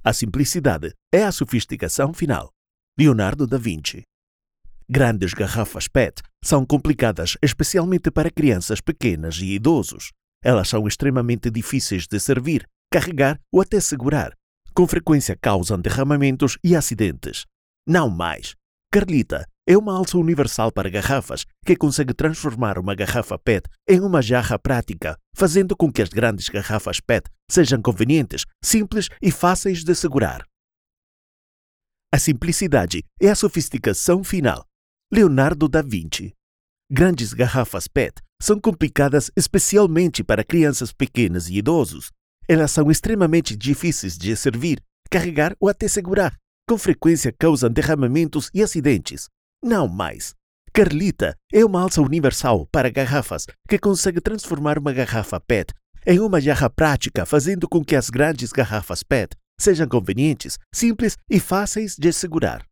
A simplicidade é a sofisticação final. Leonardo da Vinci. Grandes garrafas PET são complicadas especialmente para crianças pequenas e idosos. Elas são extremamente difíceis de servir, carregar ou até segurar. Com frequência causam derramamentos e acidentes. Não mais. Carlita é uma alça universal para garrafas que consegue transformar uma garrafa PET em uma jarra prática, fazendo com que as grandes garrafas PET sejam convenientes, simples e fáceis de segurar. A simplicidade é a sofisticação final. Leonardo da Vinci. Grandes garrafas PET são complicadas especialmente para crianças pequenas e idosos. Elas são extremamente difíceis de servir, carregar ou até segurar. Com frequência causam derramamentos e acidentes. Não mais. Carlita é uma alça universal para garrafas que consegue transformar uma garrafa PET em uma jarra prática, fazendo com que as grandes garrafas PET sejam convenientes, simples e fáceis de segurar.